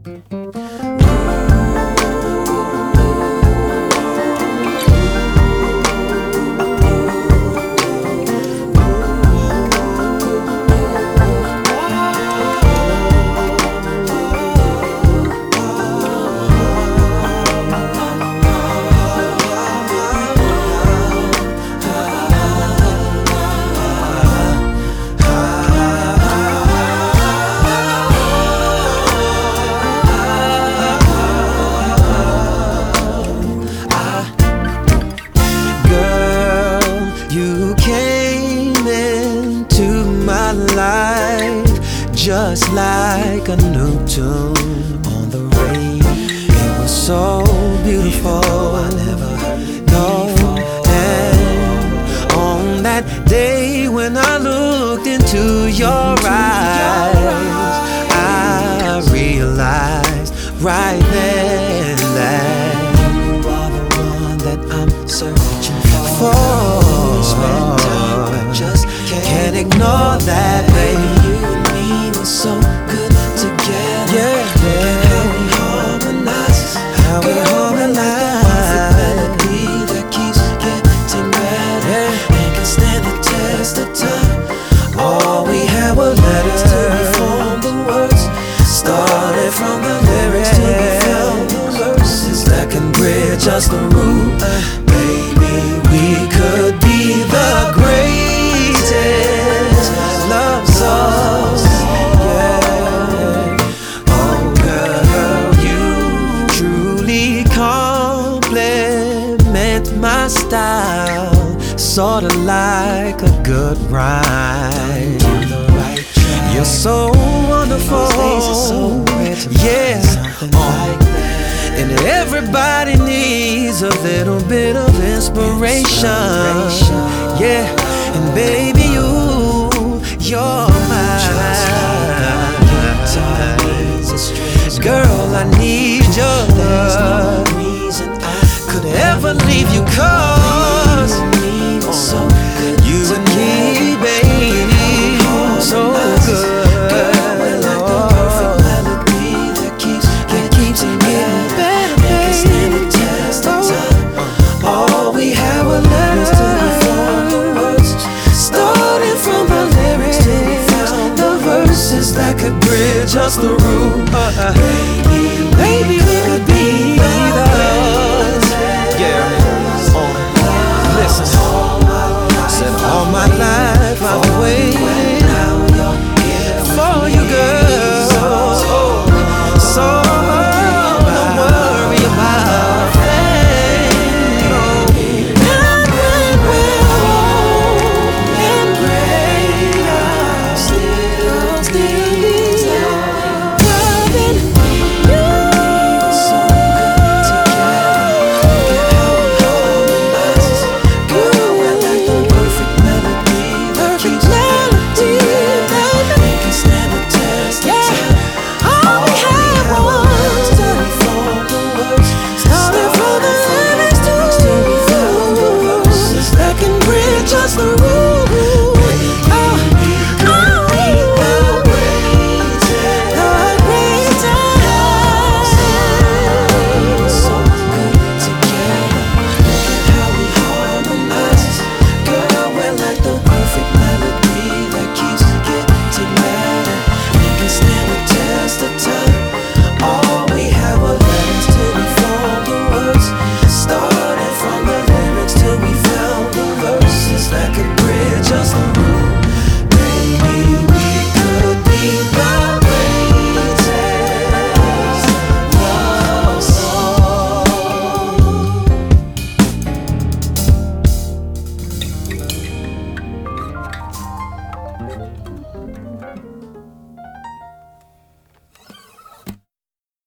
Just like a new tune on the radio. It was so beautiful. I never heard it before. And on that day when I looked into your eyes, I realized right then that you are the one that I'm searching for. Spend time, I just can't ignore that, baby. So good together, yeah. How we harmonize, like a melody that keeps getting better, and can stand the test of time. All we had were letters till we formed the words, started from the lyrics till we found the verses that can bridge us the route. Baby, we could be the greatest love songs. My style, sorta like a good rhyme. You're so wonderful, yeah. And everybody needs a little bit of inspiration, yeah. And baby, you're mine. Girl, I need your love. Could ever leave you, cause you and me, baby, so good. We're like the perfect melody that keeps getting better, can stand the test of time. All we had were letters till we found the words, starting from the lyrics till we found the verses that could bridge us through. Baby, we could be